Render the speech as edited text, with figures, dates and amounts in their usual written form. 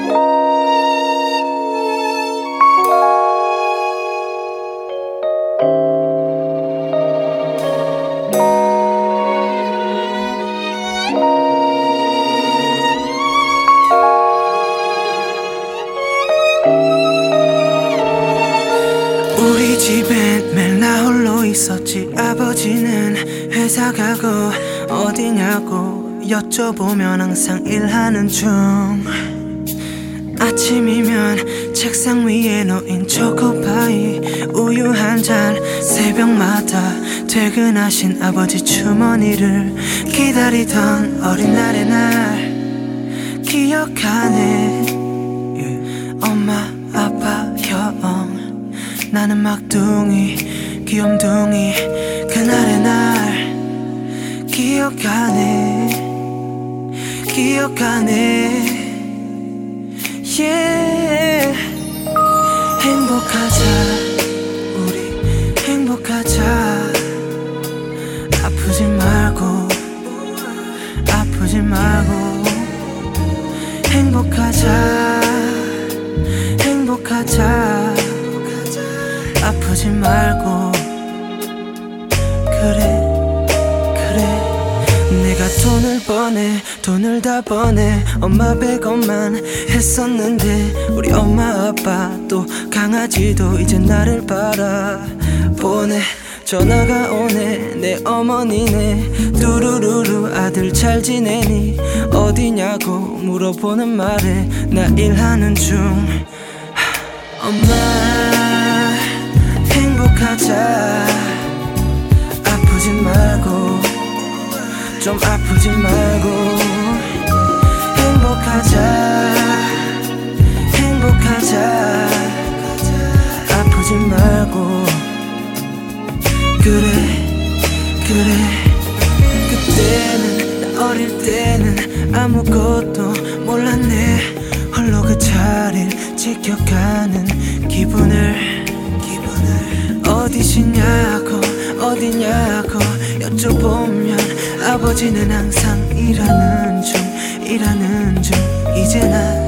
우리 집엔 매일 나 홀로 있었지. 아버지는 회사 가고 어디냐고 여쭤보면 항상 일하는 중. 아침이면 책상 위에 놓인 초코파이 우유 한 잔, 새벽마다 퇴근하신 아버지 주머니를 기다리던 어린 날의 날 기억하네. 엄마 아빠 형 나는 막둥이 귀염둥이 그날의 날 기억하네. yeah. 행복하자 우리 행복하자. 아프지 말고 행복하자 아프지 말고. 그래 내가 돈을 다 버네. 엄마 100원만 했었는데 우리 엄마 아빠 또 강아지도 이제 나를 바라보네. 전화가 오네 내 어머니네. 뚜루루루 아들 잘 지내니 어디냐고 물어보는 말에 나 일하는 중. 엄마 행복하자 아프지 말고 좀 아프지 말고 행복하자 아프지 말고. 그래 그때는 나 어릴 때는 아무것도 몰랐네. 홀로 그 자리를 지켜가는 기분을 어디시냐고 여쭤보면 아버지는 항상 일하는 중. 이제 나